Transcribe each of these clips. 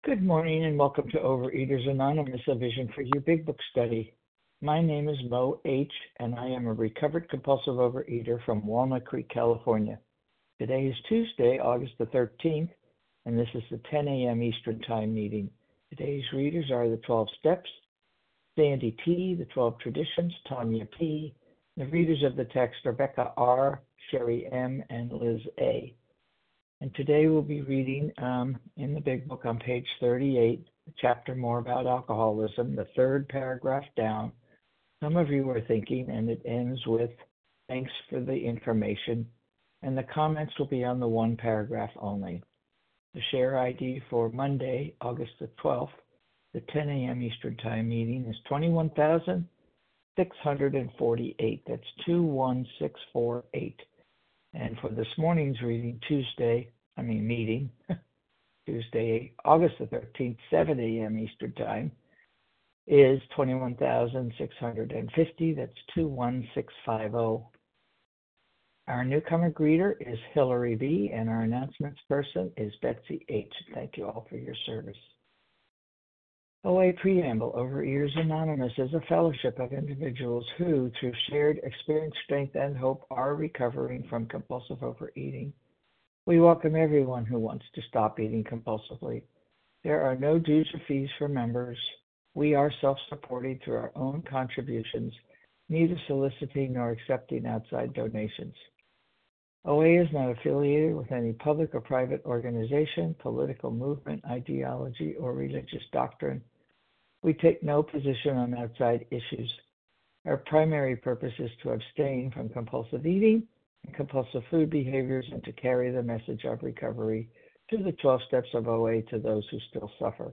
Good morning and welcome to Overeaters Anonymous, a Vision for You Big Book study. My name is Mo H., and I am a recovered compulsive overeater from Walnut Creek, California. Today is Tuesday, August the 13th, and this is the 10 a.m. Eastern Time meeting. Today's readers are the 12 Steps, Sandy T., the 12 Traditions, Tanya P., the readers of the text Rebecca R., Sherry M., and Liz A. And today we'll be reading in the Big Book on page 38, the chapter more about alcoholism, the third paragraph down. Some of you are thinking, and it ends with, thanks for the information, and the comments will be on the one paragraph only. The share ID for Monday, August the 12th, the 10 a.m. Eastern Time meeting is 21,648. That's 21648. And for this morning's reading, meeting, Tuesday, August the 13th, 7 a.m. Eastern Time, is 21,650. That's 21650. Our newcomer greeter is Hillary B., and our announcements person is Betsy H. Thank you all for your service. OA Preamble. Overeaters Anonymous is a fellowship of individuals who, through shared experience, strength, and hope, are recovering from compulsive overeating. We welcome everyone who wants to stop eating compulsively. There are no dues or fees for members. We are self-supporting through our own contributions, neither soliciting nor accepting outside donations. OA is not affiliated with any public or private organization, political movement, ideology, or religious doctrine. We take no position on outside issues. Our primary purpose is to abstain from compulsive eating and compulsive food behaviors and to carry the message of recovery to the 12 steps of OA to those who still suffer.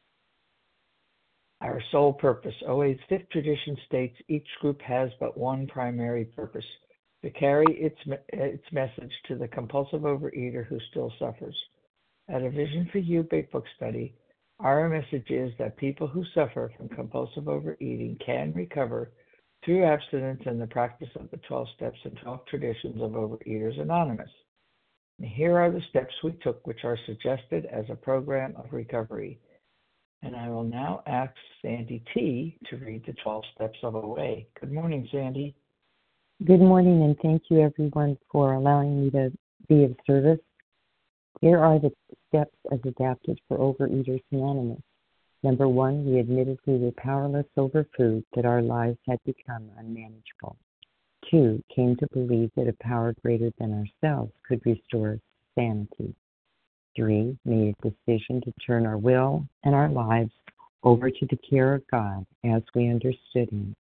Our sole purpose. OA's fifth tradition states each group has but one primary purpose: to carry its message to the compulsive overeater who still suffers. At a Vision for You Big Book study, our message is that people who suffer from compulsive overeating can recover through abstinence and the practice of the 12 steps and 12 traditions of Overeaters Anonymous. And here are the steps we took, which are suggested as a program of recovery. And I will now ask Sandy T. to read the 12 steps of OA. Good morning, Sandy. Good morning, and thank you, everyone, for allowing me to be of service. Here are the steps as adapted for Overeaters Anonymous. Number 1, we admitted we were powerless over food, that our lives had become unmanageable. 2, came to believe that a power greater than ourselves could restore sanity. 3, made a decision to turn our will and our lives over to the care of God as we understood Him.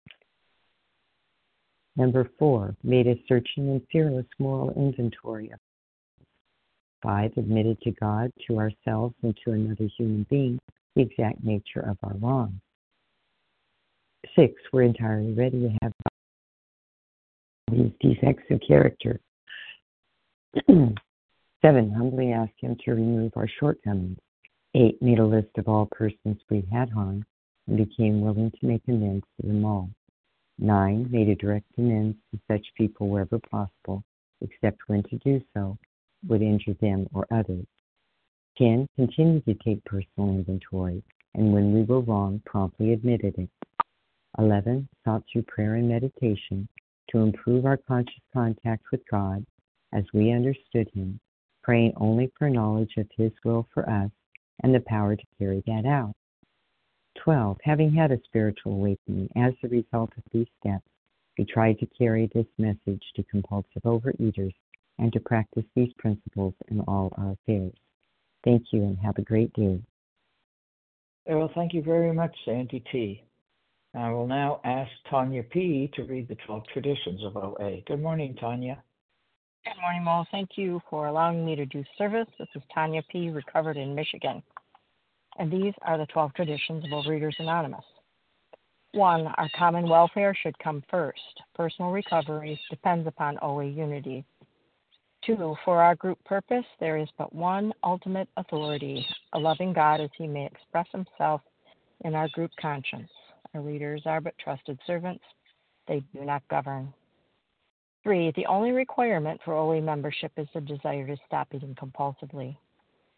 Number 4, made a searching and fearless moral inventory of 5, admitted to God, to ourselves, and to another human being the exact nature of our wrongs. 6, we're entirely ready to have these defects of character. 7, humbly asked Him to remove our shortcomings. 8, made a list of all persons we had harmed and became willing to make amends to them all. 9, made a direct amends to such people wherever possible, except when to do so would injure them or others. 10, continued to take personal inventory, and when we were wrong, promptly admitted it. 11, sought through prayer and meditation to improve our conscious contact with God as we understood Him, praying only for knowledge of His will for us and the power to carry that out. 12, having had a spiritual awakening as a result of these steps, we tried to carry this message to compulsive overeaters and to practice these principles in all our affairs. Thank you and have a great day. Well, thank you very much, Sandy T. I will now ask Tanya P. to read the 12 traditions of OA. Good morning, Tanya. Good morning, Mo. Thank you for allowing me to do service. This is Tanya P., recovered in Michigan. And these are the 12 traditions of Overeaters Anonymous. 1, our common welfare should come first. Personal recovery depends upon OA unity. 2, for our group purpose, there is but one ultimate authority, a loving God as He may express Himself in our group conscience. Our leaders are but trusted servants. They do not govern. 3, the only requirement for OA membership is the desire to stop eating compulsively.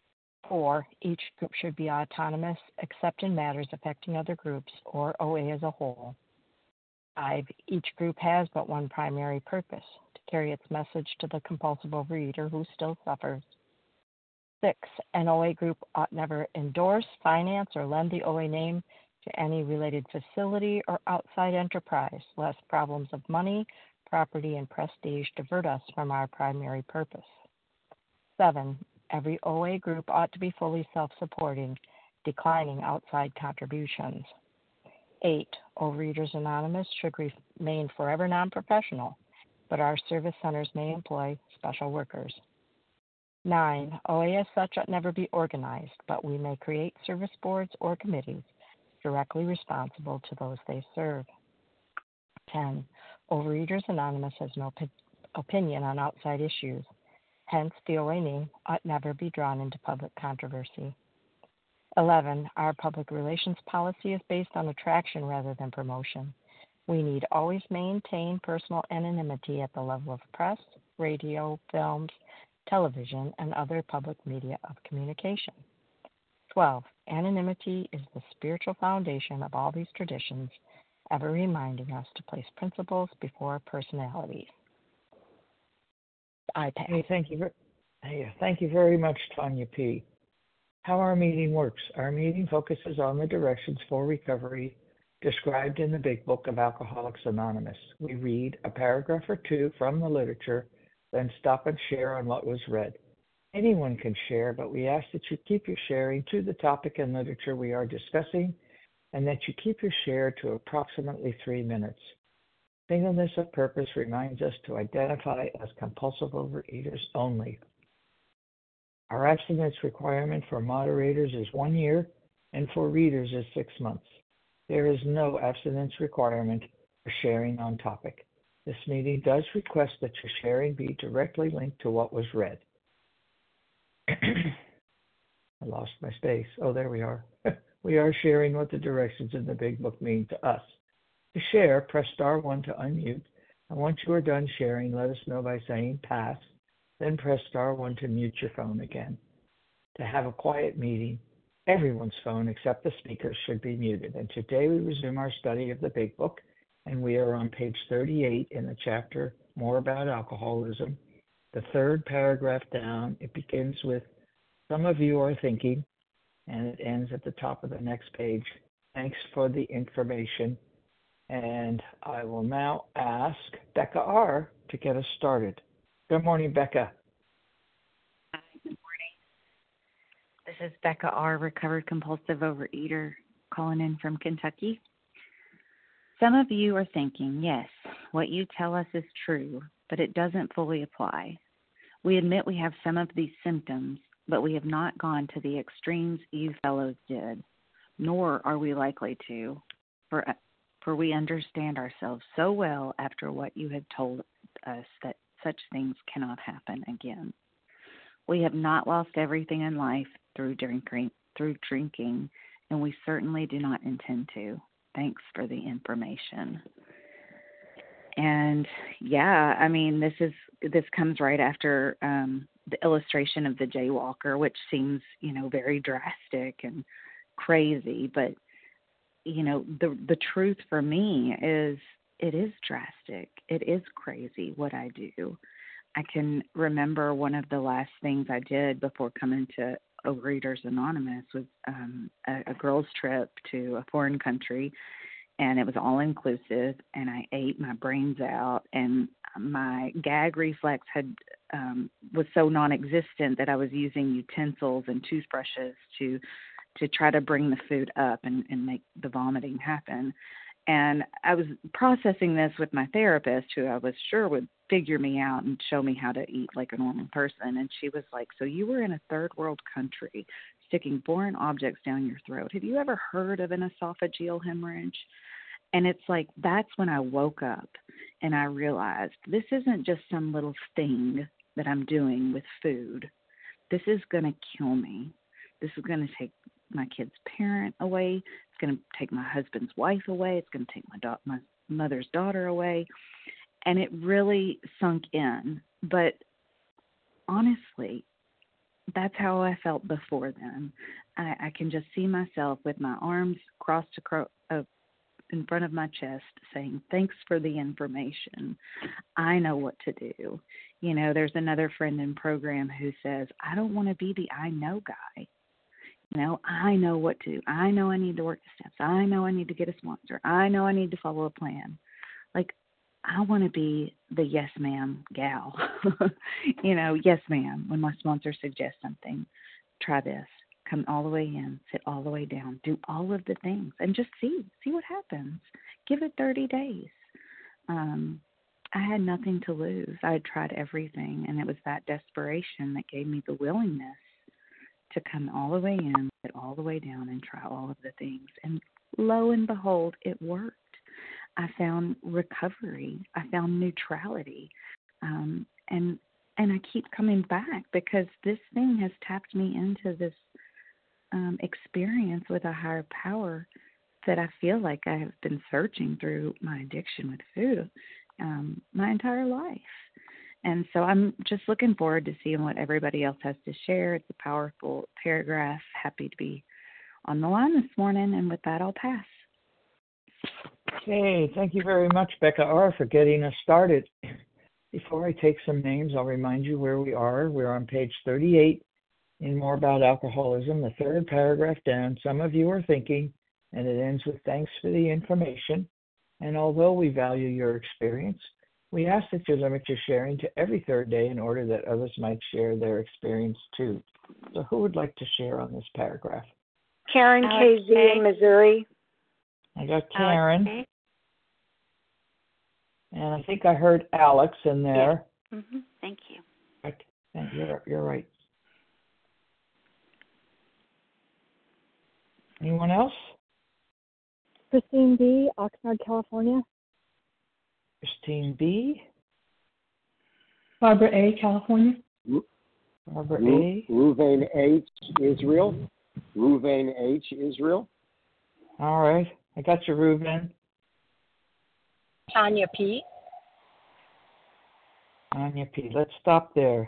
4, each group should be autonomous except in matters affecting other groups or OA as a whole. 5, each group has but one primary purpose, to carry its message to the compulsive overeater who still suffers. 6, an OA group ought never endorse, finance, or lend the OA name to any related facility or outside enterprise, lest problems of money, property, and prestige divert us from our primary purpose. 7, every OA group ought to be fully self-supporting, declining outside contributions. 8, Overeaters Anonymous should remain forever non-professional, but our service centers may employ special workers. 9, OA as such ought never be organized, but we may create service boards or committees directly responsible to those they serve. 10, Overeaters Anonymous has no opinion on outside issues. Hence, the OA name ought never be drawn into public controversy. 11, our public relations policy is based on attraction rather than promotion. We need always maintain personal anonymity at the level of press, radio, films, television, and other public media of communication. 12, anonymity is the spiritual foundation of all these traditions, ever reminding us to place principles before personalities. I pass. Hey, thank you very much, Tanya P. How our meeting works. Our meeting focuses on the directions for recovery described in the Big Book of Alcoholics Anonymous. We read a paragraph or two from the literature, then stop and share on what was read. Anyone can share, but we ask that you keep your sharing to the topic and literature we are discussing, and that you keep your share to approximately 3 minutes. Singleness of purpose reminds us to identify as compulsive overeaters only. Our abstinence requirement for moderators is 1 year, and for readers is 6 months. There is no abstinence requirement for sharing on topic. This meeting does request that your sharing be directly linked to what was read. I lost my space. Oh, there we are. We are sharing what the directions in the Big Book mean to us. To share, press star 1 to unmute, and once you are done sharing, let us know by saying pass, then press star 1 to mute your phone again. To have a quiet meeting, everyone's phone except the speaker should be muted. And today we resume our study of the Big Book, and we are on page 38 in the chapter More About Alcoholism. The third paragraph down, it begins with, some of you are thinking, and it ends at the top of the next page. Thanks for the information. And I will now ask Becca R. to get us started. Good morning, Becca. Hi, good morning. This is Becca R., recovered compulsive overeater, calling in from Kentucky. Some of you are thinking, yes, what you tell us is true, but it doesn't fully apply. We admit we have some of these symptoms, but we have not gone to the extremes you fellows did, nor are we likely to, for we understand ourselves so well after what you have told us that such things cannot happen again. We have not lost everything in life through drinking, and we certainly do not intend to. Thanks for the information. And yeah, I mean, this comes right after the illustration of the jaywalker, which seems, very drastic and crazy, but the truth for me is it is drastic. It is crazy what I do. I can remember one of the last things I did before coming to Overeaters Anonymous was a girls' trip to a foreign country, and it was all inclusive, and I ate my brains out, and my gag reflex was so non-existent that I was using utensils and toothbrushes to try to bring the food up and make the vomiting happen. And I was processing this with my therapist, who I was sure would figure me out and show me how to eat like a normal person. And she was like, so you were in a third world country sticking foreign objects down your throat. Have you ever heard of an esophageal hemorrhage? And it's like, that's when I woke up and I realized this isn't just some little thing that I'm doing with food. This is going to kill me. This is going to take my kid's parent away. It's going to take my husband's wife away. It's going to take my mother's daughter away. And it really sunk in. But honestly, that's how I felt before then. I can just see myself with my arms crossed in front of my chest saying, thanks for the information. I know what to do. You know, there's another friend in program who says, I don't want to be the I know guy. You know, I know what to do. I know I need to work the steps. I know I need to get a sponsor. I know I need to follow a plan. Like, I want to be the yes ma'am gal. You know, yes ma'am. When my sponsor suggests something, try this. Come all the way in, sit all the way down, do all of the things, and just see what happens. Give it 30 days. I had nothing to lose. I had tried everything, and it was that desperation that gave me the willingness to come all the way in, sit all the way down, and try all of the things. And lo and behold, it worked. I found recovery. I found neutrality. And I keep coming back because this thing has tapped me into this experience with a higher power that I feel like I have been searching through my addiction with food my entire life. And so I'm just looking forward to seeing what everybody else has to share. It's a powerful paragraph. Happy to be on the line this morning. And with that, I'll pass. Okay, thank you very much, Becca R., for getting us started. Before I take some names, I'll remind you where we are. We're on page 38 in More About Alcoholism, the third paragraph down. Some of you are thinking, and it ends with thanks for the information. And although we value your experience, we ask that you limit your sharing to every third day in order that others might share their experience too. So who would like to share on this paragraph? Karen KZ in Missouri. I got Karen. And I think I heard Alex in there. Yeah. Mm-hmm. Thank you. Right. You're right. Anyone else? Christine B., Oxnard, California. Christine B. Barbara A., California. Barbara A. Ruvain H., Israel. Ruvain H., Israel. All right. I got you, Ruvain. Tanya P. Tanya P. Let's stop there.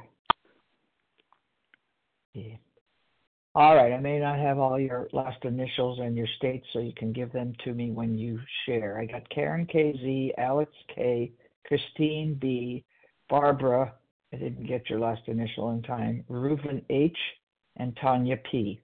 Yeah. All right. I may not have all your last initials and your states, so you can give them to me when you share. I got Karen KZ, Alex K, Christine B, Barbara. I didn't get your last initial in time. Reuven H, and Tanya P.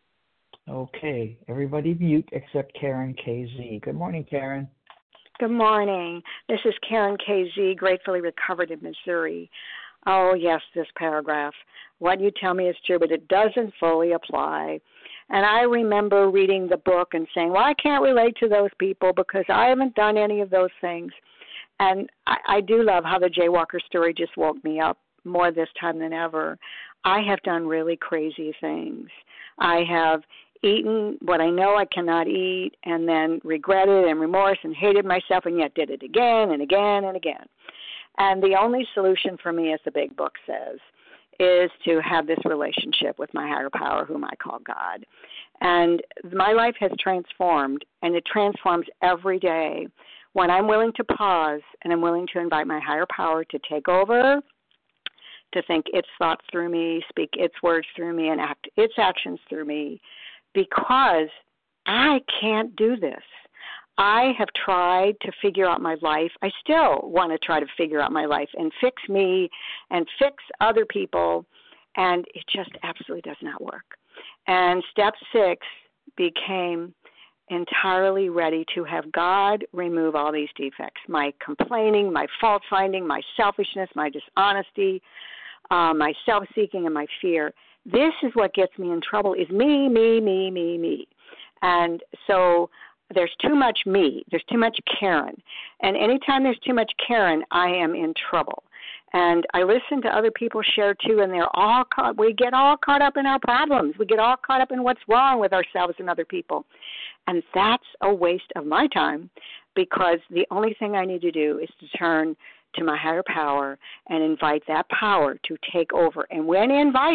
Okay. Everybody mute except Karen KZ. Good morning, Karen. Good morning. This is Karen KZ, gratefully recovered in Missouri. Oh, yes, this paragraph. What you tell me is true, but it doesn't fully apply. And I remember reading the book and saying, well, I can't relate to those people because I haven't done any of those things. And I do love how the Jaywalker story just woke me up more this time than ever. I have done really crazy things. I have eaten what I know I cannot eat and then regretted and remorse and hated myself and yet did it again and again and again. And the only solution for me, as the big book says, is to have this relationship with my higher power, whom I call God. And my life has transformed, and it transforms every day when I'm willing to pause and I'm willing to invite my higher power to take over, to think its thoughts through me, speak its words through me, and act its actions through me, because I can't do this. I have tried to figure out my life. I still want to try to figure out my life and fix me and fix other people, and it just absolutely does not work. And step 6 became entirely ready to have God remove all these defects, my complaining, my fault finding, my selfishness, my dishonesty, my self-seeking, and my fear. This is what gets me in trouble, is me, me, me, me, me. And so there's too much me. There's too much Karen. And anytime there's too much Karen, I am in trouble. And I listen to other people share too, and we get all caught up in our problems. We get all caught up in what's wrong with ourselves and other people. And that's a waste of my time, because the only thing I need to do is to turn to my higher power and invite that power to take over. And when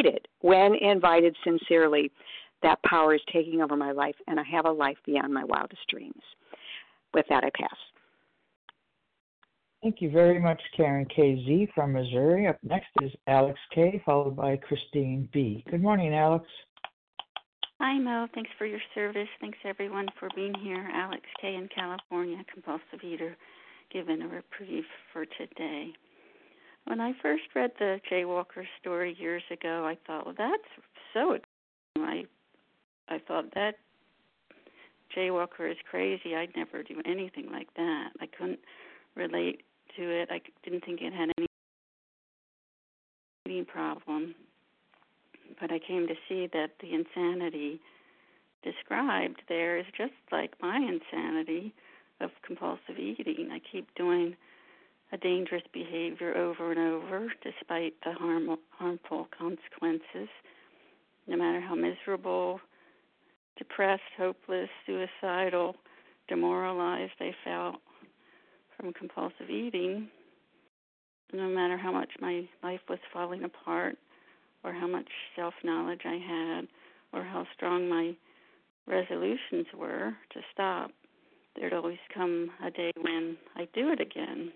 invited sincerely, that power is taking over my life, and I have a life beyond my wildest dreams. With that, I pass. Thank you very much, Karen KZ from Missouri. Up next is Alex K, followed by Christine B. Good morning, Alex. Hi, Mo. Thanks for your service. Thanks, everyone, for being here. Alex K in California, compulsive eater, given a reprieve for today. When I first read the Jaywalker story years ago, I thought, well, that's so exciting. I thought that Jaywalker is crazy. I'd never do anything like that. I couldn't relate to it. I didn't think it had any eating problem. But I came to see that the insanity described there is just like my insanity of compulsive eating. I keep doing a dangerous behavior over and over despite the harmful consequences, no matter how miserable, depressed, hopeless, suicidal, demoralized I felt from compulsive eating, no matter how much my life was falling apart or how much self-knowledge I had or how strong my resolutions were to stop, there'd always come a day when I'd do it again.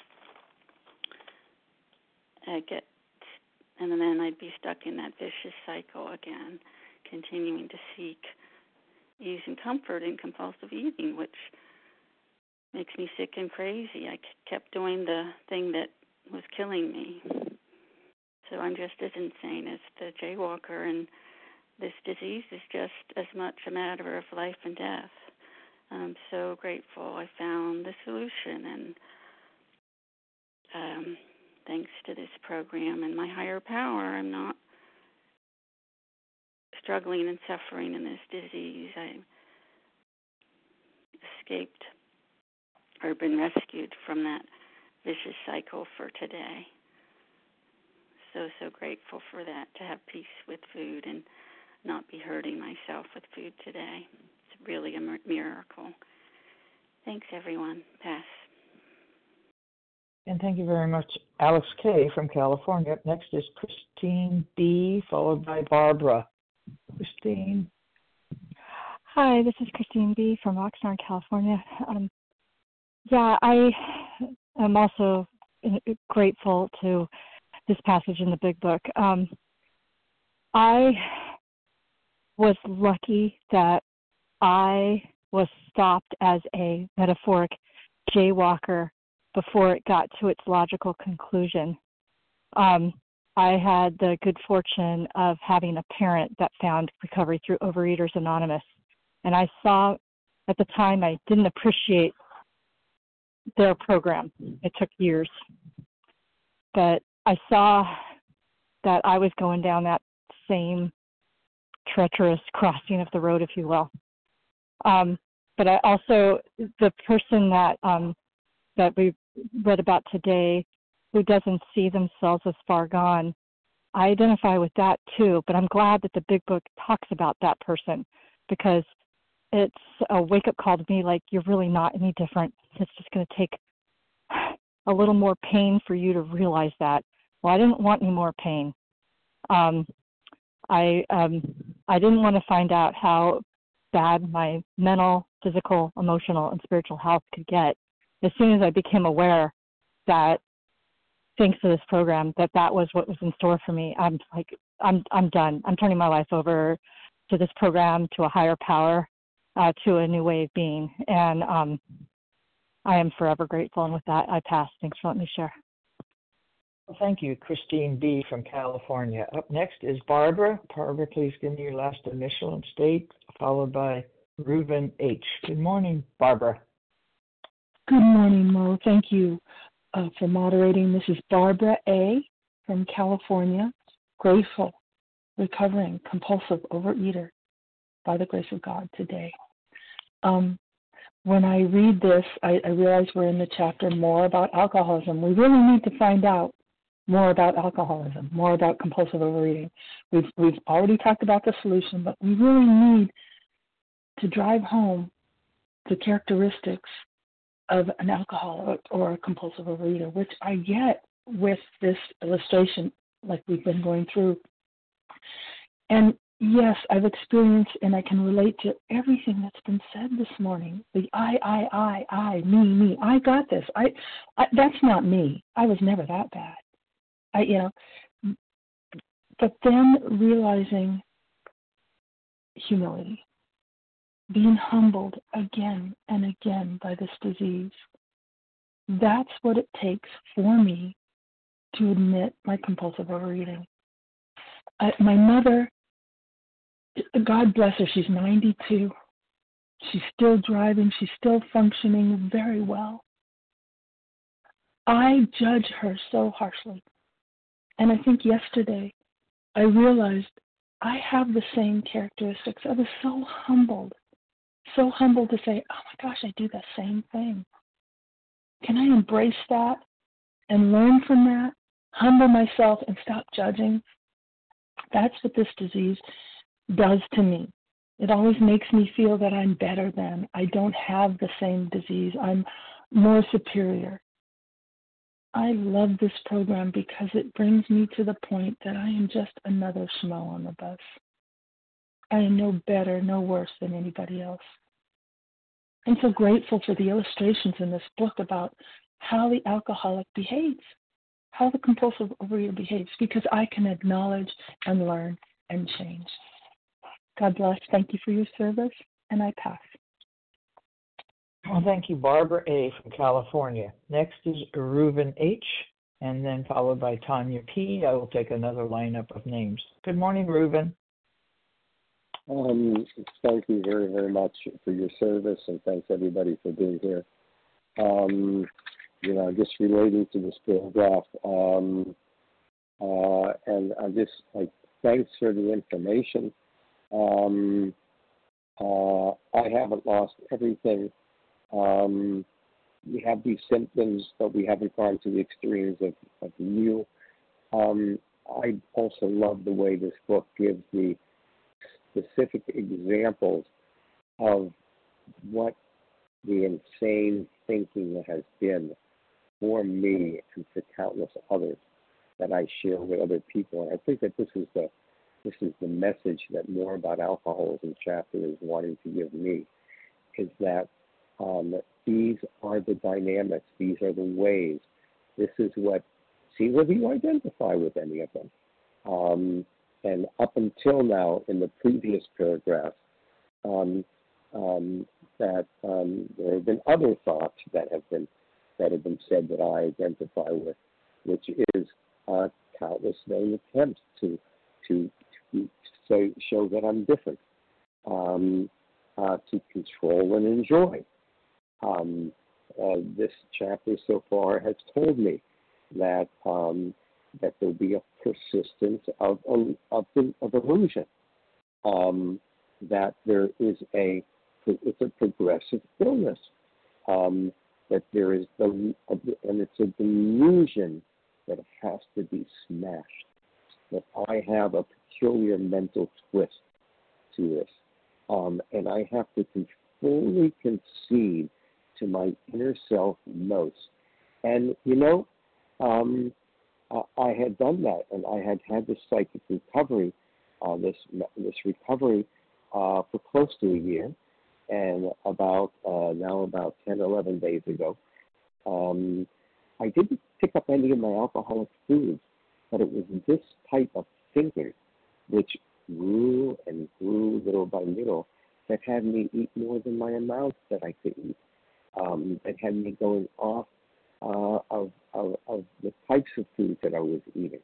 And then I'd be stuck in that vicious cycle again, continuing to seek ease and comfort in compulsive eating, which makes me sick and crazy. I kept doing the thing that was killing me. So I'm just as insane as the Jaywalker, and this disease is just as much a matter of life and death. I'm so grateful I found the solution, and thanks to this program and my higher power, I'm not struggling and suffering in this disease. I escaped or been rescued from that vicious cycle for today. So grateful for that, to have peace with food and not be hurting myself with food today. It's really a miracle. Thanks, everyone. Pass. And thank you very much, Alex K from California. Up next is Christine B, followed by Barbara. Christine. Hi, this is Christine B from Oxnard, California. I am also grateful to this passage in the Big Book. I was lucky that I was stopped as a metaphoric jaywalker before it got to its logical conclusion. I had the good fortune of having a parent that found recovery through Overeaters Anonymous. And I saw, at the time, I didn't appreciate their program. It took years. But I saw that I was going down that same treacherous crossing of the road, if you will. But I also, the person that we read about today, who doesn't see themselves as far gone, I identify with that too. But I'm glad that the Big Book talks about that person, because it's a wake-up call to me, like, you're really not any different. It's just going to take a little more pain for you to realize that. Well, I didn't want any more pain. I didn't want to find out how bad my mental, physical, emotional, and spiritual health could get. As soon as I became aware that, thanks to this program, that was what was in store for me, I'm like, I'm done. I'm turning my life over to this program, to a higher power, to a new way of being. And I am forever grateful. And with that, I pass. Thanks for letting me share. Well, thank you, Christine B. from California. Up next is Barbara. Barbara, please give me your last initial and state, followed by Reuben H. Good morning, Barbara. Good morning, Mo. Thank you for moderating. This is Barbara A. from California. Grateful, recovering, compulsive overeater by the grace of God today. When I read this, I realize we're in the chapter more about alcoholism. We really need to find out more about alcoholism, more about compulsive overeating. We've already talked about the solution, but we really need to drive home the characteristics of an alcoholic or a compulsive overeater, which I get with this illustration like we've been going through. And yes, I've experienced and I can relate to everything that's been said this morning. The I, me. I got this. I that's not me. I was never that bad. But then realizing humility, being humbled again and again by this disease. That's what it takes for me to admit my compulsive overeating. My mother, God bless her, she's 92. She's still driving. She's still functioning very well. I judge her so harshly. And I think yesterday I realized I have the same characteristics. I was so humbled to say, oh my gosh, I do the same thing. Can I embrace that and learn from that, humble myself and stop judging? That's what this disease does to me. It always makes me feel that I'm better than. I don't have the same disease. I'm more superior. I love this program because it brings me to the point that I am just another schmo on the bus. I am no better, no worse than anybody else. I'm so grateful for the illustrations in this book about how the alcoholic behaves, how the compulsive overeater behaves, because I can acknowledge and learn and change. God bless. Thank you for your service, and I pass. Well, thank you, Barbara A. from California. Next is Reuven H., and then followed by Tanya P. I will take another lineup of names. Good morning, Reuven. Thank you very, very much for your service, and thanks everybody for being here. Just relating to this paragraph, and I just thanks for the information. I haven't lost everything. We have these symptoms, but we haven't gone to the extremes of you. I also love the way this book gives me specific examples of what the insane thinking has been for me and for countless others that I share with other people. And I think that this is the message that More About Alcoholism chapter is wanting to give me, is that these are the dynamics, these are the ways. This is what, see whether you identify with any of them. And up until now, in the previous paragraph, that there have been other thoughts that have been said that I identify with, which is countless vain attempts to show that I'm different, to control and enjoy. This chapter so far has told me that that there'll be a persistence of illusion, that there is it's a progressive illness, that there is and it's a delusion that has to be smashed, that I have a peculiar mental twist to this, and I have to fully concede to my inner self most. And I had done that, and I had this psychic recovery, this recovery for close to a year, and about 10, 11 days ago, I didn't pick up any of my alcoholic foods, but it was this type of thinking which grew and grew little by little that had me eat more than my amount that I could eat, that had me going off of the types of foods that I was eating.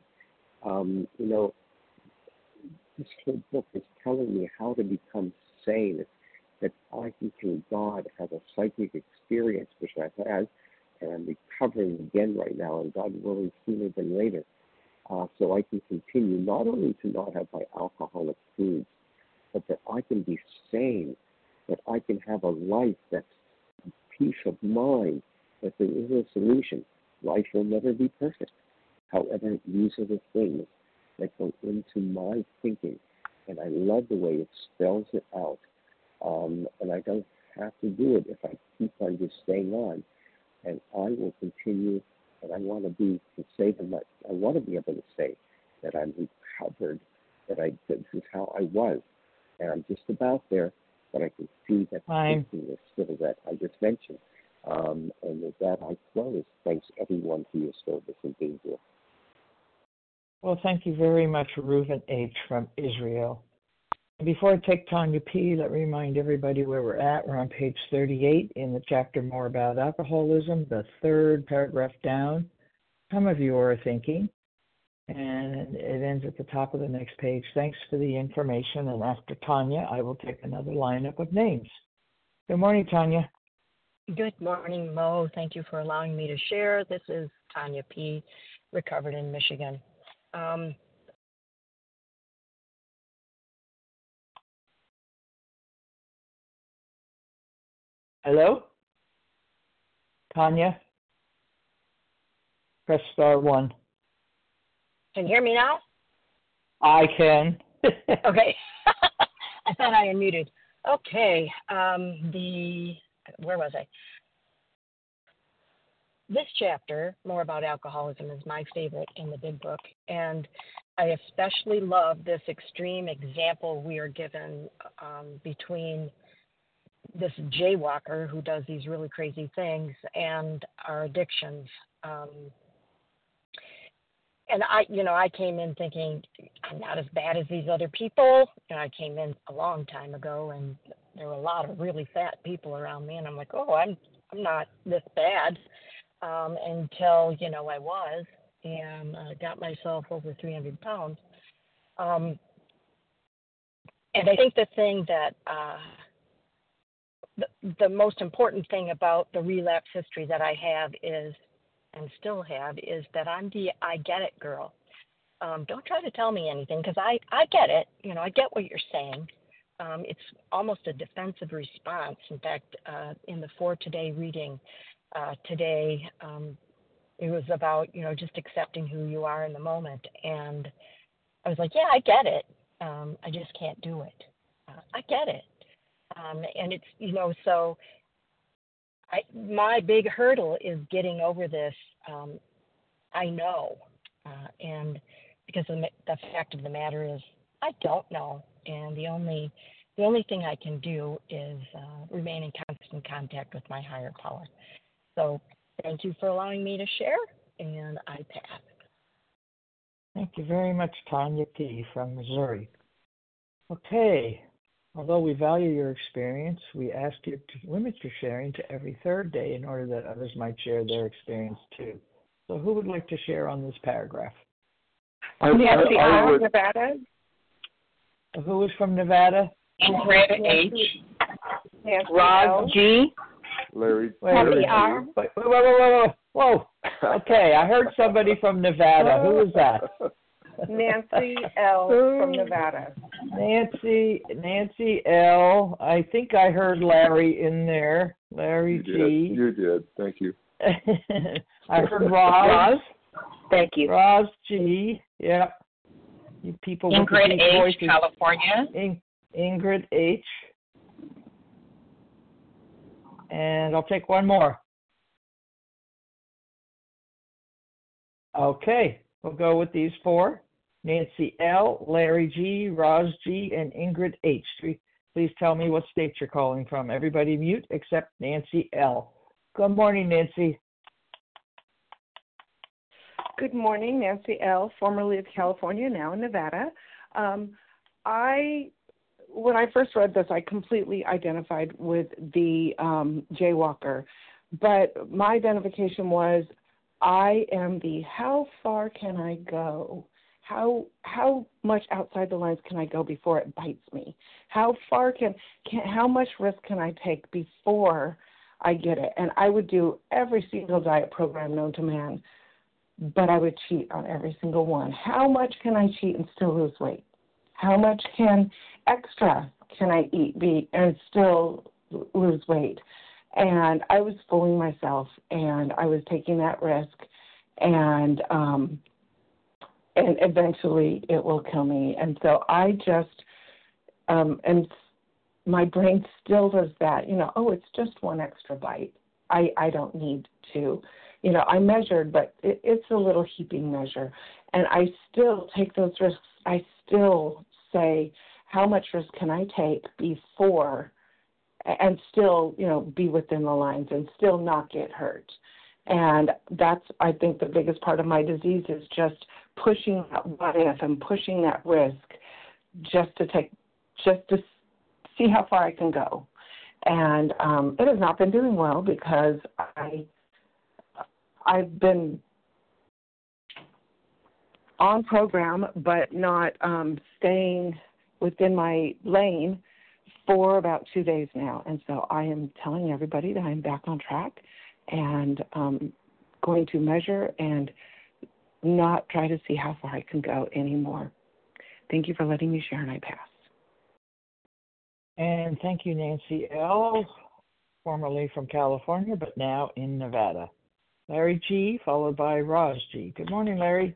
This whole book is telling me how to become sane, that I can, through God, have a psychic experience, which I've had, and I'm recovering again right now, and God willing, sooner than later. So I can continue not only to not have my alcoholic foods, but that I can be sane, that I can have a life that's peace of mind, that there is a solution. Life will never be perfect. However, these are the things that go into my thinking, and I love the way it spells it out. And I don't have to do it if I keep on just staying on. And I will continue, and I want to be able to say that I'm recovered this is how I was, and I'm just about there, but I can see that thinking is still that I just mentioned. And with that, I close. Thanks, everyone, for your service and being here. Well, thank you very much, Reuven H. from Israel. And before I take Tanya P., let me remind everybody where we're at. We're on page 38 in the chapter More About Alcoholism, the third paragraph down. Some of you are thinking, and it ends at the top of the next page. Thanks for the information. And after Tanya, I will take another lineup of names. Good morning, Tanya. Good morning, Mo. Thank you for allowing me to share. This is Tanya P., recovered in Michigan. Hello? Tanya? Press star 1. Can you hear me now? I can. Okay. I thought I unmuted. Okay. Where was I? This chapter, More About Alcoholism, is my favorite in the big book. And I especially love this extreme example we are given between this jaywalker who does these really crazy things and our addictions. And I came in thinking I'm not as bad as these other people. And I came in a long time ago, and there were a lot of really fat people around me, and I'm like, oh, I'm not this bad, until I was, and got myself over 300 pounds. And I think the thing that the most important thing about the relapse history that I have is, and still have, is that I'm the I get it girl. Don't try to tell me anything, because I get it. I get what you're saying. It's almost a defensive response. In fact, in the For Today reading today, it was about, just accepting who you are in the moment. And I was like, yeah, I get it. I just can't do it. I get it. And it's, so my big hurdle is getting over this. I know. And because the fact of the matter is, I don't know. And the only thing I can do is remain in constant contact with my higher power. So thank you for allowing me to share, and I pass. Thank you very much, Tanya P. from Missouri. Okay. Although we value your experience, we ask you to limit your sharing to every third day in order that others might share their experience too. So who would like to share on this paragraph? Nancy R. Nevada. Who is from Nevada? Ingrid H. Roz G. Larry R. Whoa. Okay, I heard somebody from Nevada. Who was that? Nancy L. from Nevada. Nancy L. I think I heard Larry in there. Larry G. You did. Thank you. I heard Roz. Thank you. Roz G. Yeah. You people with Ingrid the deep H. voices. California. Ingrid H. And I'll take one more. Okay, we'll go with these 4. Nancy L., Larry G., Roz G., and Ingrid H. Please tell me what state you're calling from. Everybody mute except Nancy L. Good morning, Nancy. Good morning, Nancy L., formerly of California, now in Nevada. When I first read this, I completely identified with the jaywalker, but my identification was, I am the how far can I go? How much outside the lines can I go before it bites me? How far how much risk can I take before I get it? And I would do every single diet program known to man, but I would cheat on every single one. How much can I cheat and still lose weight? How much extra can I eat and still lose weight? And I was fooling myself, and I was taking that risk, and eventually it will kill me. And so I just, and my brain still does that, it's just one extra bite. I don't need to. You know, I measured, but it's a little heaping measure. And I still take those risks. I still say, how much risk can I take before and still, you know, be within the lines and still not get hurt? And that's, I think, the biggest part of my disease is just pushing that what if and pushing that risk just to see how far I can go. And it has not been doing well because I've been on program but not staying within my lane for about 2 days now. And so I am telling everybody that I'm back on track and going to measure and not try to see how far I can go anymore. Thank you for letting me share, and I pass. And thank you, Nancy L., formerly from California, but now in Nevada. Larry G., followed by Roz G. Good morning, Larry.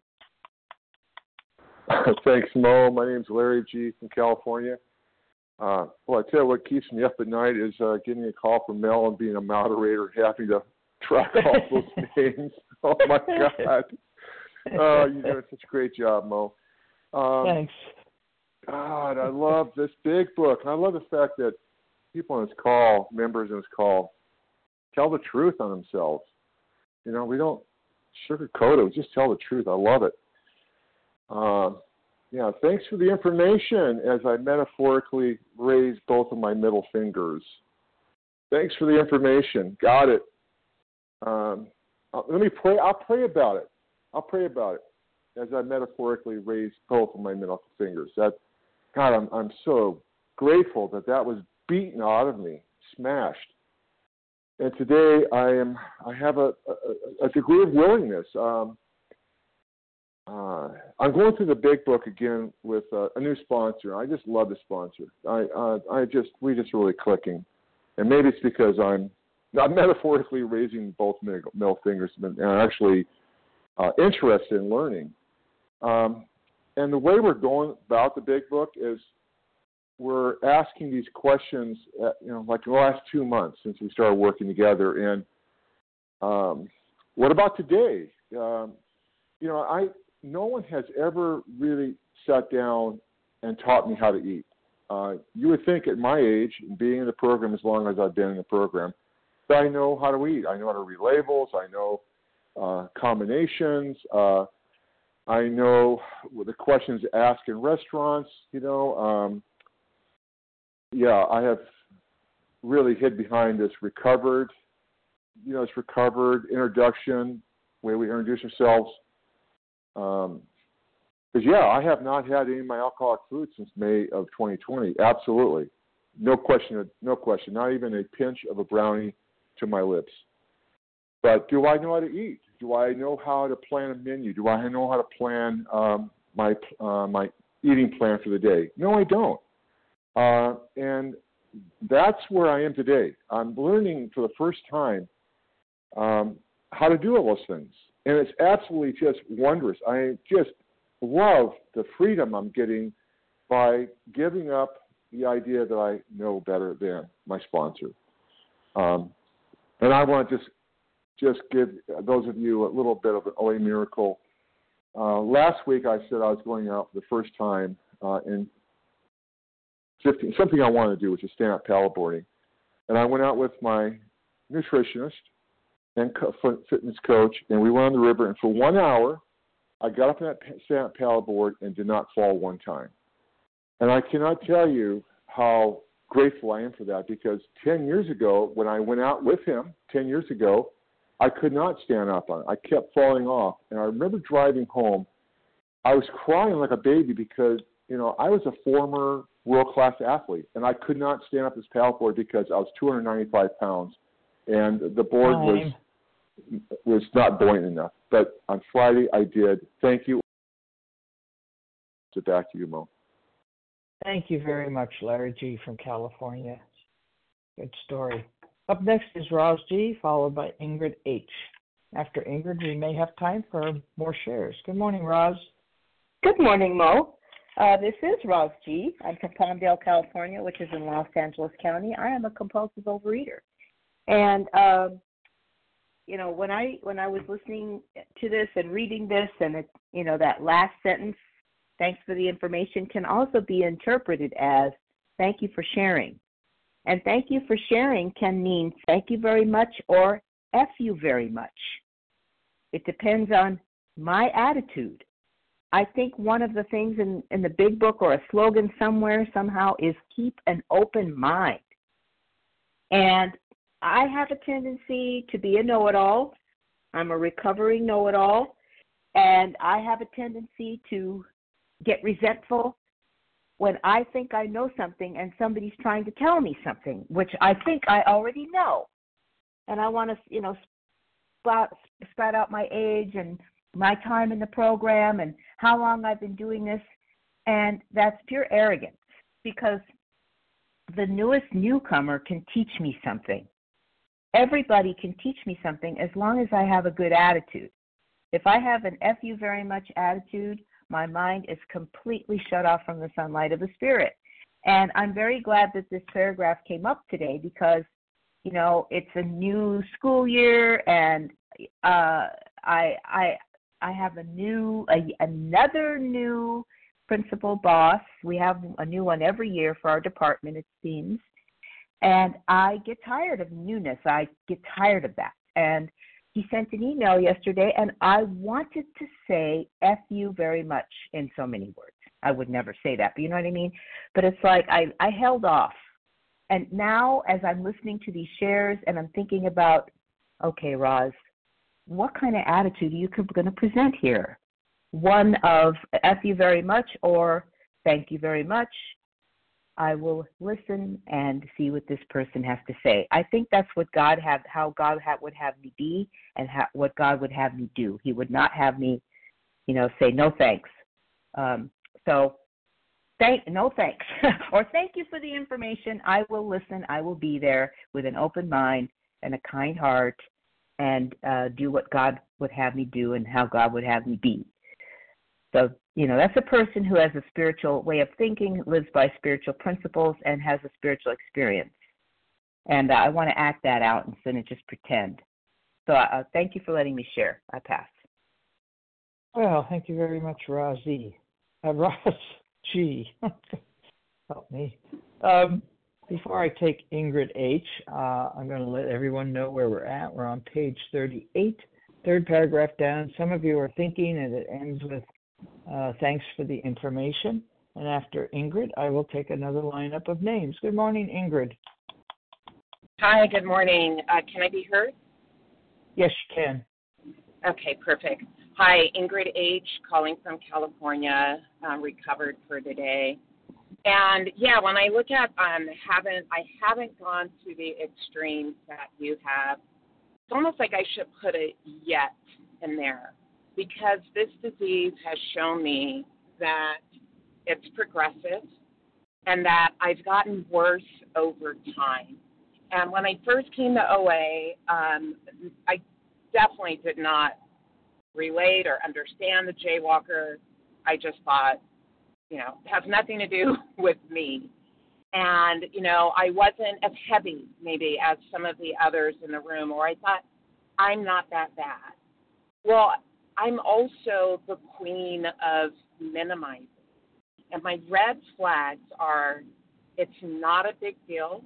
Thanks, Mo. My name's Larry G. from California. Well, I tell you what keeps me up at night is getting a call from Mel and being a moderator, having to track all those names. Oh, my God. You're doing such a great job, Mo. Thanks. God, I love this big book. And I love the fact that people on this call, members in this call, tell the truth on themselves. You know, we don't sugarcoat it. We just tell the truth. I love it. Yeah, thanks for the information as I metaphorically raise both of my middle fingers. Thanks for the information. Got it. Let me pray. I'll pray about it. As I metaphorically raise both of my middle fingers. God, I'm so grateful that was beaten out of me, smashed. And today I have a degree of willingness. I'm going through the big book again with a new sponsor. I just love the sponsor. We just really clicking, and maybe it's because I'm not metaphorically raising both middle fingers, and actually interested in learning. And the way we're going about the big book is we're asking these questions, like the last 2 months since we started working together. And what about today? No one has ever really sat down and taught me how to eat. You would think at my age, being in the program as long as I've been in the program, that I know how to eat. I know how to read labels. I know combinations. I know the questions asked in restaurants. I have really hid behind this recovered introduction, way we introduce ourselves. I have not had any of my alcoholic foods since May of 2020. Absolutely. No question. Not even a pinch of a brownie to my lips. But do I know how to eat? Do I know how to plan a menu? Do I know how to plan my eating plan for the day? No, I don't. And that's where I am today. I'm learning for the first time how to do all those things. And it's absolutely just wondrous. I just love the freedom I'm getting by giving up the idea that I know better than my sponsor. And I want to just give those of you a little bit of an OA miracle. Last week I said I was going out for the first time in something I wanted to do, which is stand-up paddleboarding. And I went out with my nutritionist and fitness coach, and we went on the river. And for 1 hour, I got up in that stand-up paddleboard and did not fall one time. And I cannot tell you how grateful I am for that, because 10 years ago, when I went out with him, 10 years ago, I could not stand up on it. I kept falling off. And I remember driving home, I was crying like a baby because, I was a former world-class athlete, and I could not stand up this paddleboard because I was 295 pounds, and the board was not buoyant enough. But on Friday, I did. Thank you. So back to you, Mo. Thank you very much, Larry G. from California. Good story. Up next is Roz G., followed by Ingrid H. After Ingrid, we may have time for more shares. Good morning, Roz. Good morning, Mo. This is Roz G. I'm from Palmdale, California, which is in Los Angeles County. I am a compulsive overeater. And when I was listening to this and reading this, and it, that last sentence, thanks for the information, can also be interpreted as thank you for sharing. And thank you for sharing can mean thank you very much or F you very much. It depends on my attitude. I think one of the things in the big book or a slogan somewhere somehow is keep an open mind. And I have a tendency to be a know-it-all. I'm a recovering know-it-all. And I have a tendency to get resentful when I think I know something and somebody's trying to tell me something, which I think I already know. And I want to, spread out my age and my time in the program and how long I've been doing this. And that's pure arrogance, because the newest newcomer can teach me something. Everybody can teach me something as long as I have a good attitude. If I have an F you very much attitude, my mind is completely shut off from the sunlight of the Spirit. And I'm very glad that this paragraph came up today because, it's a new school year, and I have another new principal boss. We have a new one every year for our department, it seems. And I get tired of newness. I get tired of that. And he sent an email yesterday, and I wanted to say F you very much in so many words. I would never say that, but you know what I mean? But it's like I held off. And now as I'm listening to these shares and I'm thinking about, okay, Roz, what kind of attitude are you going to present here? One of F you very much or thank you very much. I will listen and see what this person has to say. I think that's what how God would have me be, and what God would have me do. He would not have me, say no thanks. No thanks, or thank you for the information. I will listen. I will be there with an open mind and a kind heart, and do what God would have me do and how God would have me be. So, that's a person who has a spiritual way of thinking, lives by spiritual principles, and has a spiritual experience. And I want to act that out instead of just pretend. So thank you for letting me share. I pass. Well, thank you very much, Rosie. Roz G. Help me. Before I take Ingrid H., I'm going to let everyone know where we're at. We're on page 38, third paragraph down. Some of you are thinking, and it ends with thanks for the information. And after Ingrid, I will take another lineup of names. Good morning, Ingrid. Hi, good morning. Can I be heard? Yes, you can. Okay, perfect. Hi, Ingrid H., calling from California, recovered for today. And yeah, when I look at I haven't gone to the extremes that you have. It's almost like I should put a yet in there, because this disease has shown me that it's progressive and that I've gotten worse over time. And when I first came to OA, I definitely did not relate or understand the jaywalker. I just thought, it has nothing to do with me. And, I wasn't as heavy maybe as some of the others in the room, or I thought I'm not that bad. Well, I'm also the queen of minimizing. And my red flags are, it's not a big deal.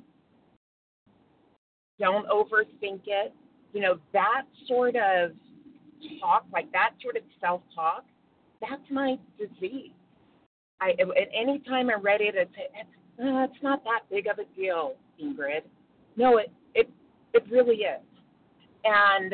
Don't overthink it. That sort of talk, like that sort of self-talk, that's my disease. At any time I'm ready to say, it's not that big of a deal, Ingrid. No, it really is. And,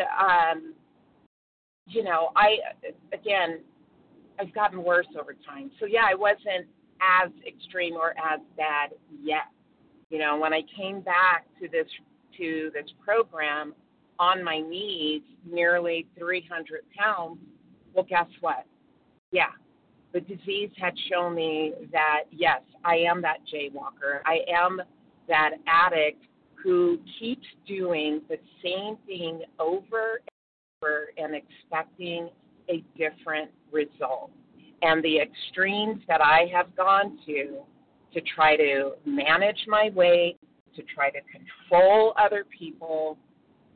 I've gotten worse over time. So, yeah, I wasn't as extreme or as bad yet. When I came back to this program on my knees, nearly 300 pounds, well, guess what? Yeah, the disease had shown me that, yes, I am that jaywalker. I am that addict who keeps doing the same thing over and over and expecting a different result. And the extremes that I have gone to try to manage my weight, to try to control other people, it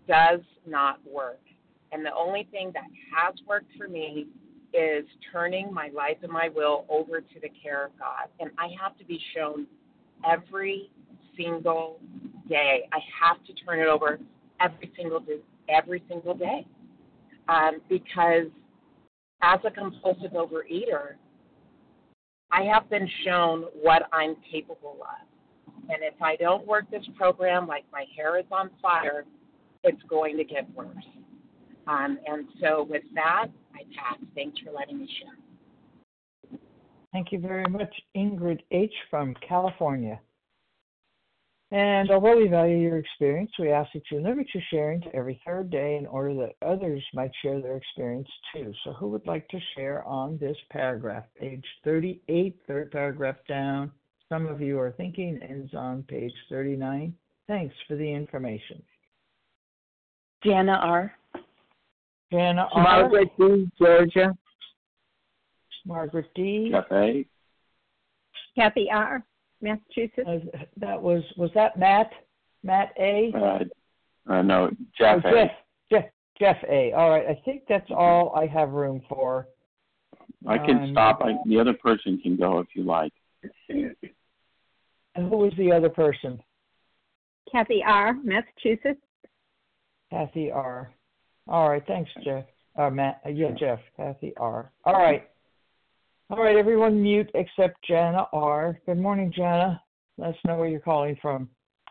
does not work. And the only thing that has worked for me is turning my life and my will over to the care of God. And I have to be shown every single day. I have to turn it over every single day. Because as a compulsive overeater, I have been shown what I'm capable of. And if I don't work this program like my hair is on fire, it's going to get worse. And so with that, I pass. Thanks for letting me share. Thank you very much, Ingrid H. from California. And although we value your experience, we ask that you limit your sharing to every third day in order that others might share their experience too. So who would like to share on this paragraph? Page 38, third paragraph down. Some of you are thinking ends on page 39. Thanks for the information. Jana R. Jana R. Margaret D. Georgia. Margaret D. Jeff A. Kathy R. Massachusetts. Was that Matt? Matt A? No, Jeff A. Jeff A. All right. I think that's all I have room for. I can stop. The other person can go if you like. And who was the other person? Kathy R. Massachusetts. Kathy R. All right. Thanks, Jeff. Jeff. Kathy R. All right. All right, everyone mute except Jana R. Good morning, Jana. Let us know where you're calling from.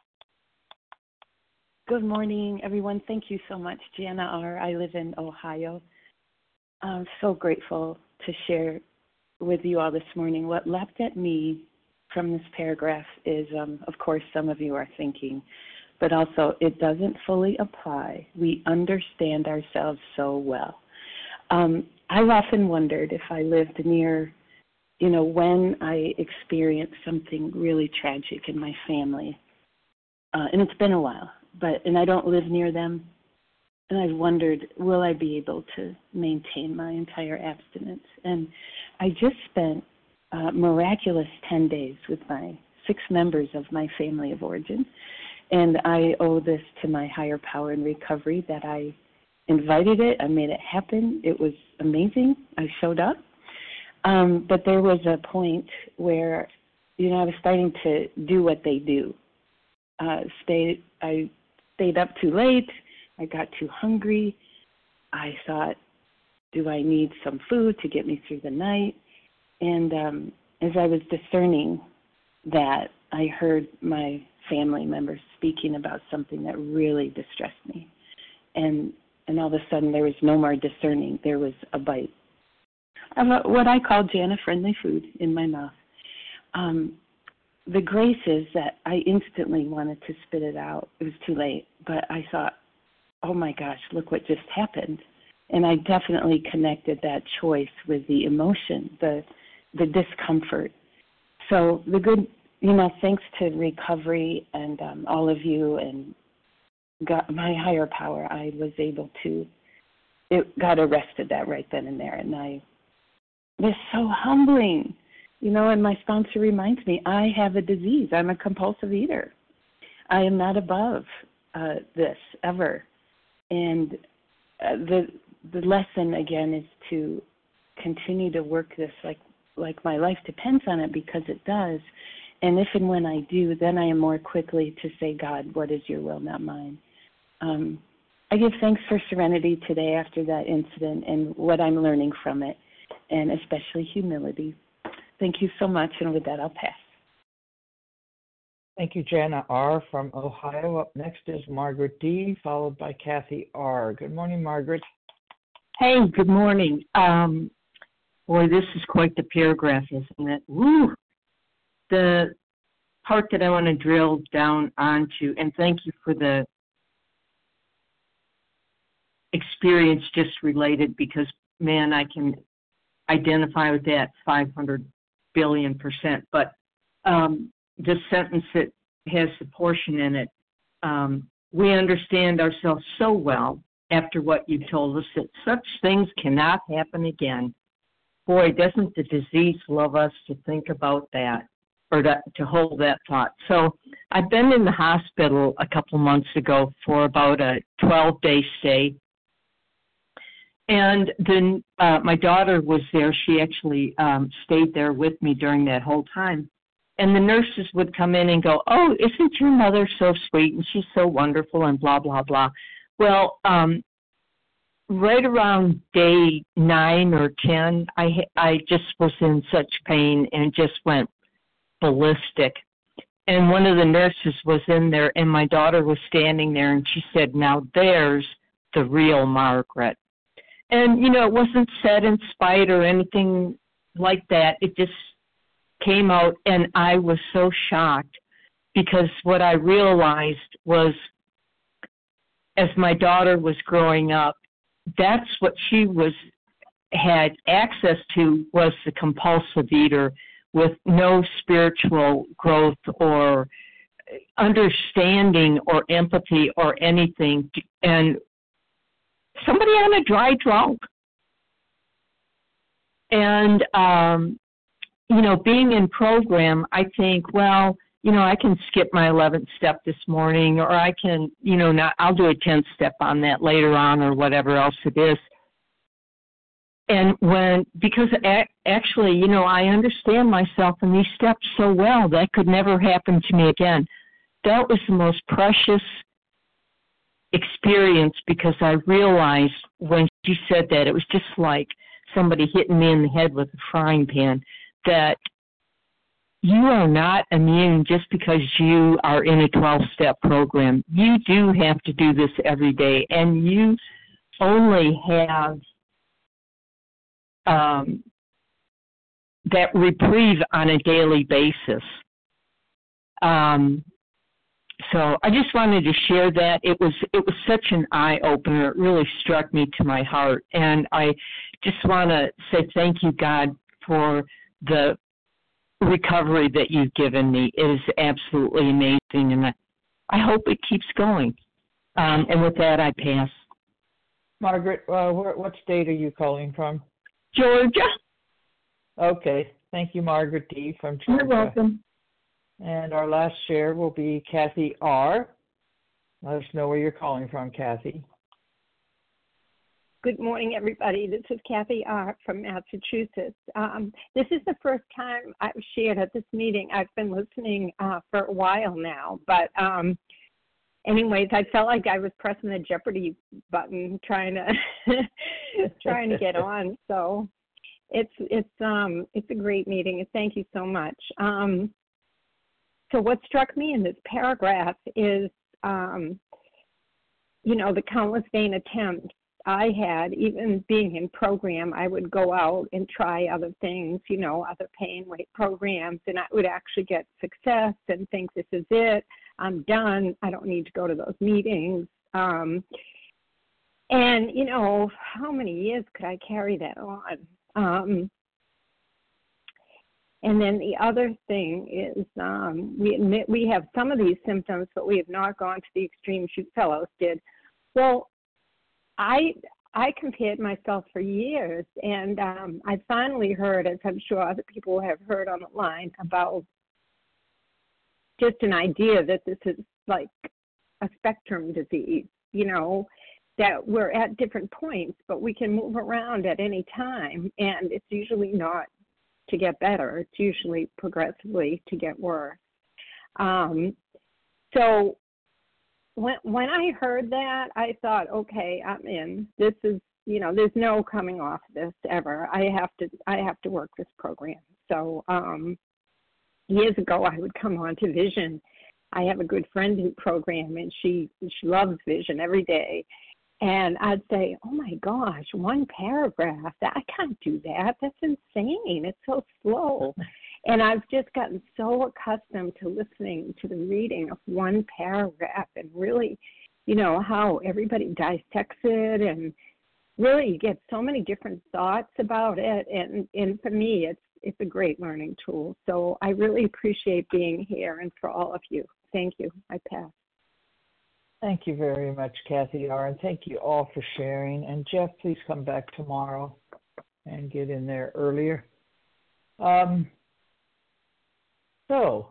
Good morning, everyone. Thank you so much, Jana R. I live in Ohio. I'm so grateful to share with you all this morning. What leapt at me from this paragraph is, of course, some of you are thinking, but also it doesn't fully apply. We understand ourselves so well. I've often wondered if I lived near, when I experienced something really tragic in my family, and it's been a while, and I don't live near them, and I've wondered, will I be able to maintain my entire abstinence? And I just spent a miraculous 10 days with my 6 members of my family of origin, and I owe this to my higher power in recovery that I invited it. I made it happen. It was amazing. I showed up. But there was a point where, I was starting to do what they do. I stayed up too late. I got too hungry. I thought, do I need some food to get me through the night? And as I was discerning that, I heard my family members speaking about something that really distressed me. And all of a sudden, there was no more discerning. There was a bite of what I call Jana-friendly food in my mouth. The grace is that I instantly wanted to spit it out. It was too late. But I thought, oh, my gosh, look what just happened. And I definitely connected that choice with the emotion, the discomfort. So the good, thanks to recovery and all of you and God, my higher power, I was able to, God arrested that right then and there. And it was so humbling, and my sponsor reminds me, I have a disease. I'm a compulsive eater. I am not above this ever. And the lesson, again, is to continue to work this like my life depends on it, because it does. And if and when I do, then I am more quickly to say, God, what is your will, not mine? I give thanks for serenity today after that incident and what I'm learning from it, and especially humility. Thank you so much, and with that, I'll pass. Thank you, Jana R. from Ohio. Up next is Margaret D., followed by Kathy R. Good morning, Margaret. Hey, good morning. Boy, this is quite the paragraph, isn't it? Woo! The part that I want to drill down onto, and thank you for the experience just related, because, man, I can identify with that 500 billion%. But the sentence that has the portion in it, we understand ourselves so well after what you told us that such things cannot happen again. Boy, doesn't the disease love us to think about that, or to hold that thought. So I've been in the hospital a couple months ago for about a 12-day stay. And then my daughter was there. She actually stayed there with me during that whole time. And the nurses would come in and go, "Oh, isn't your mother so sweet? And she's so wonderful," and blah, blah, blah. Well, right around day 9 or 10, I just was in such pain and just went ballistic. And one of the nurses was in there, and my daughter was standing there, and she said, "Now there's the real Margaret." And, you know, it wasn't said in spite or anything like that. It just came out, and I was so shocked because what I realized was as my daughter was growing up, that's what she had access to was the compulsive eater with no spiritual growth or understanding or empathy or anything. And somebody on a dry drunk. And, you know, being in program, I think, well, you know, I can skip my 11th step this morning, or I can, you know, I'll do a 10th step on that later on or whatever else it is. And because actually, you know, I understand myself in these steps so well, that could never happen to me again. That was the most precious experience because I realized when she said that, it was just like somebody hitting me in the head with a frying pan, that you are not immune just because you are in a 12-step program. You do have to do this every day, and you only have that reprieve on a daily basis. So I just wanted to share that. It was such an eye-opener. It really struck me to my heart. And I just want to say thank you, God, for the recovery that you've given me. It is absolutely amazing, and I hope it keeps going. And with that, I pass. Margaret, what state are you calling from? Georgia. Okay. Thank you, Margaret D. from Georgia. You're welcome. And our last share will be Kathy R. Let us know where you're calling from, Kathy. Good morning, everybody. This is Kathy R. from Massachusetts. This is the first time I've shared at this meeting. I've been listening for a while now, but anyways, I felt like I was pressing the Jeopardy button, trying to get on. So it's a great meeting, and thank you so much. So what struck me in this paragraph is, you know, the countless vain attempts I had, even being in program. I would go out and try other things, you know, other pain weight programs, and I would actually get success and think, this is it, I'm done, I don't need to go to those meetings. And, you know, how many years could I carry that on? And then the other thing is we admit we have some of these symptoms, but we have not gone to the extremes you fellows did. Well, I compared myself for years, and I finally heard, as I'm sure other people have heard on the line, about just an idea that this is like a spectrum disease, you know, that we're at different points, but we can move around at any time, and it's usually not to get better. It's usually progressively to get worse. So when I heard that, I thought, okay, I'm in. This is, you know, there's no coming off this ever. I have to work this program. So years ago, I would come on to Vision. I have a good friend in program, and she loves Vision every day. And I'd say, oh, my gosh, one paragraph. I can't do that. That's insane. It's so slow. And I've just gotten so accustomed to listening to the reading of one paragraph and really, you know, how everybody dissects it. And really you get so many different thoughts about it. And for me, it's a great learning tool. So I really appreciate being here, and for all of you. Thank you. I pass. Thank you very much, Kathy R. And thank you all for sharing. And Jeff, please come back tomorrow and get in there earlier. So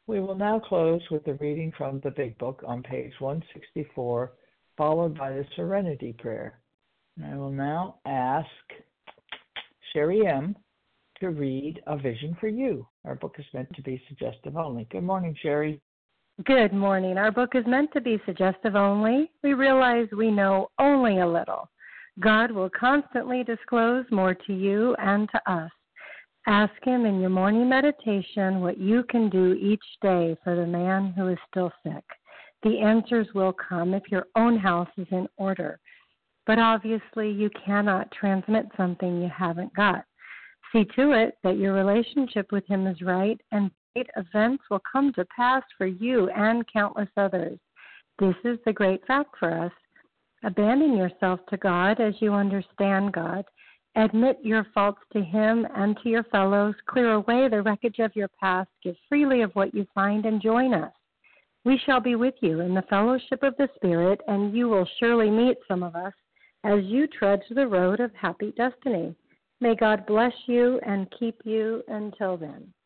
We will now close with the reading from the Big Book on page 164, followed by the Serenity Prayer. And I will now ask Sherry M. to read A Vision for You. Our book is meant to be suggestive only. Good morning, Sherry. Good morning. Our book is meant to be suggestive only. We realize we know only a little. God will constantly disclose more to you and to us. Ask Him in your morning meditation what you can do each day for the man who is still sick. The answers will come if your own house is in order. But obviously, you cannot transmit something you haven't got. See to it that your relationship with Him is right, and great events will come to pass for you and countless others. This is the great fact for us. Abandon yourself to God as you understand God. Admit your faults to Him and to your fellows. Clear away the wreckage of your past. Give freely of what you find and join us. We shall be with you in the fellowship of the Spirit, and you will surely meet some of us as you trudge the road of happy destiny. May God bless you and keep you until then.